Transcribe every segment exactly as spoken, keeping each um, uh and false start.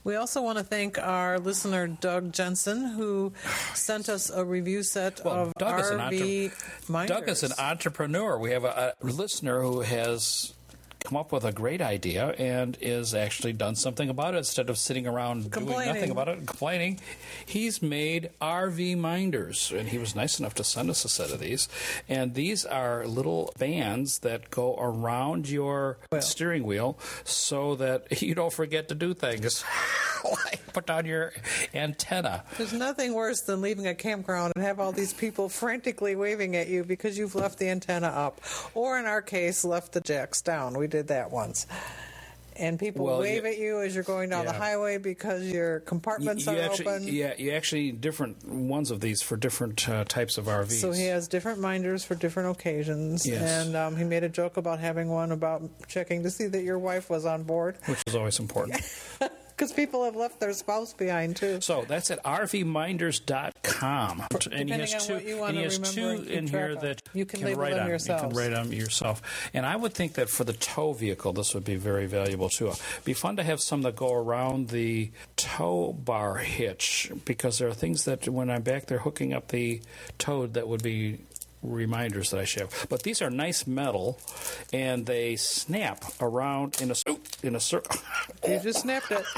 We also want to thank our listener, Doug Jensen, who sent us a review set well, of Doug R V is an minders. Doug is an entrepreneur. We have a, a listener who has come up with a great idea and is actually done something about it instead of sitting around doing nothing about it and complaining. He's made R V minders, and he was nice enough to send us a set of these. And these are little bands that go around your well. steering wheel so that you don't forget to do things. Like put down your antenna. There's nothing worse than leaving a campground and have all these people frantically waving at you because you've left the antenna up, or in our case, left the jacks down. We did that once. And people well, wave you, at you as you're going down yeah. the highway because your compartments you, you are actually, open. Yeah, you actually different ones of these for different uh, types of R Vs. So he has different minders for different occasions. Yes. And um, he made a joke about having one about checking to see that your wife was on board. Which is always important. Because people have left their spouse behind, too. So that's at r v minders dot com. And he has two, and he has two in here that you can, can write them on. yourselves. You can write them yourself. And I would think that for the tow vehicle, this would be very valuable, too. It'd be fun to have some that go around the tow bar hitch, because there are things that when I'm back there hooking up the tow that would be reminders that I should have. But these are nice metal, and they snap around in a in a circle. You just snapped it.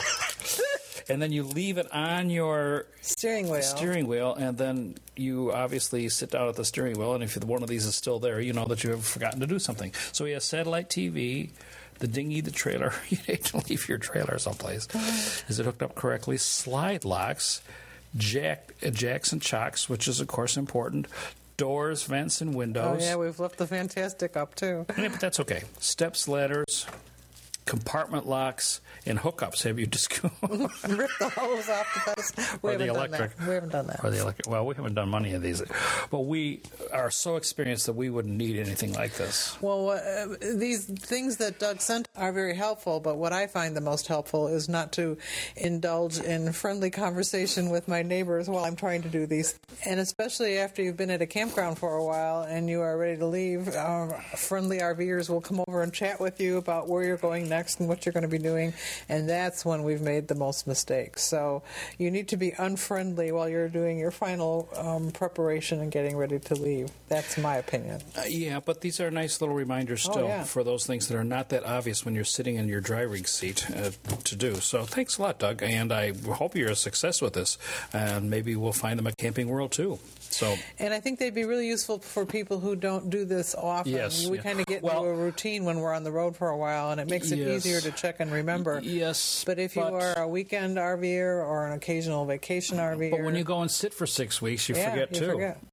And then you leave it on your steering wheel. Steering wheel, and then you obviously sit down at the steering wheel, and if one of these is still there, you know that you have forgotten to do something. So he has satellite T V, the dinghy, the trailer. You need to leave your trailer someplace. Is it hooked up correctly? Slide locks, jack, jacks and chocks, which is, of course, important. Doors, vents, and windows. Oh, yeah, we've left the Fantastic up, too. Yeah, but that's okay. Steps, ladders, compartment locks, and hookups. Have you just rip the hose off the pedestal? We or haven't the electric. Done that. We haven't done that. Or the electric. Well, we haven't done many of these, but we are so experienced that we wouldn't need anything like this. Well, uh, these things that Doug sent are very helpful, but what I find the most helpful is not to indulge in friendly conversation with my neighbors while I'm trying to do these. And especially after you've been at a campground for a while and you are ready to leave, uh, friendly RVers will come over and chat with you about where you're going next and what you're going to be doing, and that's when we've made the most mistakes. So you need to be unfriendly while you're doing your final um, preparation and getting ready to leave. That's my opinion. Uh, yeah, but these are nice little reminders still oh, yeah. for those things that are not that obvious when you're sitting in your driving seat uh, to do. So thanks a lot, Doug, and I hope you're a success with this, and maybe we'll find them at Camping World too. So, and I think they'd be really useful for people who don't do this often. Yes, we yeah. kind of get well, into a routine when we're on the road for a while, and it makes it yes. easier to check and remember. Yes, but if but, you are a weekend RVer or an occasional vacation RVer, but when you go and sit for six weeks, you yeah, forget you too. Forget.